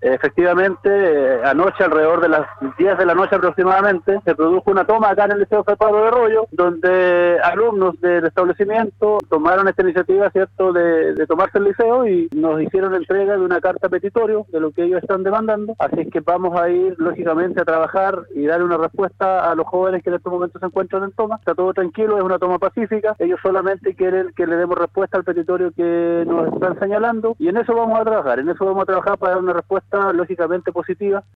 Efectivamente, anoche alrededor de las 10 de la noche aproximadamente se produjo una toma acá en el Liceo Fray de Rollo, donde alumnos del establecimiento tomaron esta iniciativa, ¿cierto?, de tomarse el liceo y nos hicieron entrega de una carta petitorio de lo que ellos están demandando. Así es que vamos a ir lógicamente a trabajar y darle una respuesta a los jóvenes que en estos momentos se encuentran en toma. Está todo tranquilo, es una toma pacífica. Ellos solamente quieren que le demos respuesta al petitorio que nos están señalando y en eso vamos a trabajar, para dar una respuesta lógicamente positiva